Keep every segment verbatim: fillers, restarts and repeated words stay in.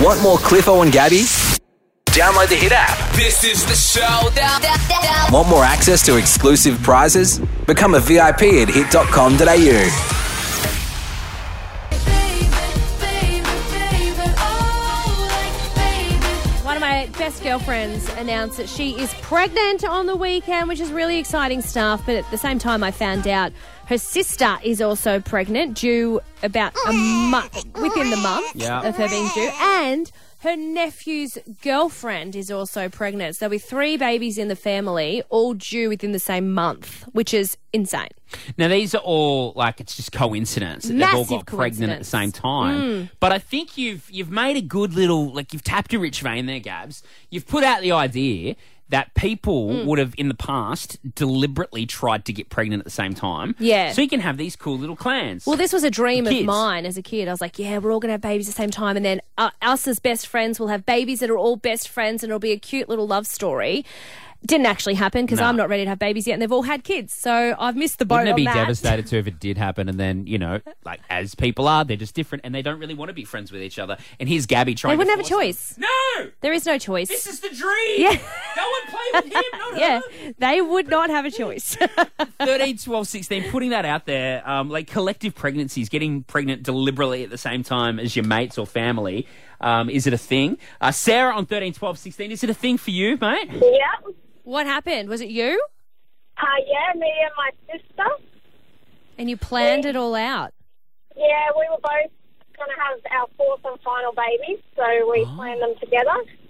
Want more Cliffo and Gabby? Download the Hit app. This is the show. Want more access to exclusive prizes? Become a V I P at hit dot com dot a u. One of my best girlfriends announced that she is pregnant on the weekend, which is really exciting stuff. But at the same time, I found out her sister is also pregnant, due about a month, within the month Yeah. of her being due. And her nephew's girlfriend is also pregnant. So there'll be three babies in the family, all due within the same month, which is insane. Now, these are all, like, it's just coincidence that they've all Massive got pregnant at the same coincidence. time. But I think you've you've made a good little, like, you've tapped a rich vein there, Gabs. You've put out the idea that people Mm. would have, in the past, deliberately tried to get pregnant at the same time. Yeah. So you can have these cool little clans. Well, this was a dream of Kids. mine as a kid. I was like, yeah, we're all going to have babies at the same time. And then uh, us as best friends will have babies that are all best friends, and it'll be a cute little love story. Didn't actually happen because No. I'm not ready to have babies yet, and they've all had kids. So I've missed the boat Wouldn't it on be that. devastated too if it did happen and then, you know, like, as people are, they're just different and they don't really want to be friends with each other. And here's Gabby trying They wouldn't to have a force choice. them. No! There is no choice. This is the dream! Yeah. Go and play with him, not yeah, her! they would not have a choice. thirteen, twelve, sixteen, putting that out there, um, like collective pregnancies, getting pregnant deliberately at the same time as your mates or family, um, is it a thing? Uh, Sarah on thirteen, twelve, sixteen, is it a thing for you, mate? Yeah. What happened? Was it you? Uh, yeah, me and my sister. And you planned it all out? Yeah, we were both going to have our fourth and final baby, so we planned them together.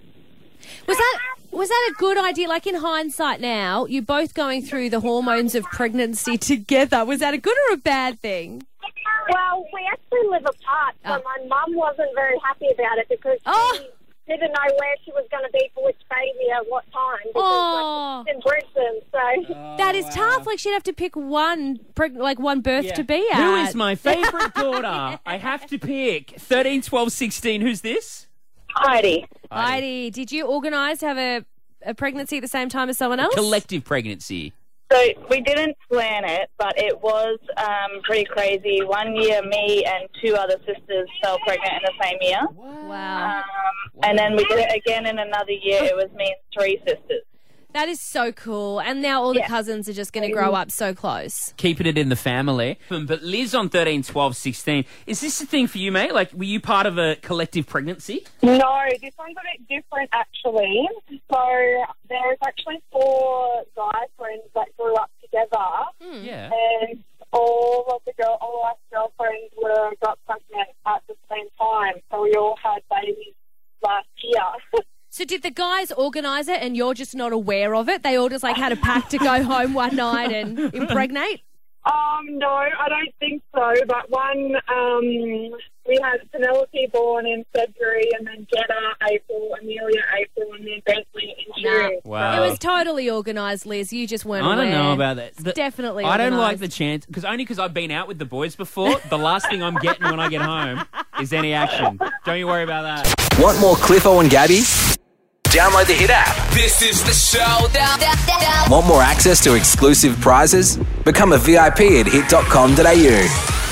Was that was that a good idea? Like, in hindsight now, you're both going through the hormones of pregnancy together. Was that a good or a bad thing? Well, we actually live apart, so Oh. my mum wasn't very happy about it because Oh. she didn't know where she was going to be for which baby at what time. Because Oh. like, she's in Brisbane, so... That is tough. Like, she'd have to pick one, preg- like one birth to be at. Who is my favourite daughter? I have to pick. thirteen, twelve, sixteen, who's this? Heidi. Heidi, did you organise to have a, a pregnancy at the same time as someone else? Collective pregnancy. So we didn't plan it, but it was um, pretty crazy. One year, me and two other sisters fell pregnant in the same year. Wow. Um, and then we did it again in another year. It was me and three sisters. That is so cool. And now all the Yeah. cousins are just going to grow up so close. Keeping it in the family. But Liz on thirteen, twelve, sixteen, is this a thing for you, mate? Like, were you part of a collective pregnancy? No, this one's a bit different, actually. So there's actually four guy friends that grew up together. Yeah. And all of the girl, all our girlfriends were got pregnant at the same time, so we all had babies last year. So did the guys organise it and you're just not aware of it? They all just like had a pact to go home one night and impregnate? um, no, I don't think so. But one, um, we had Penelope born in February, and then Jetta April, Amelia April, and then Bentley in June. Wow. It was totally organised, Liz. You just weren't I aware. don't know about that. The- Definitely I don't like organised. the chance, because only because I've been out with the boys before, the last thing I'm getting when I get home is any action. Don't you worry about that. Want more Cliffo and Gabby? Download the Hit app. This is the show. Want more access to exclusive prizes? Become a V I P at hit dot com dot a u.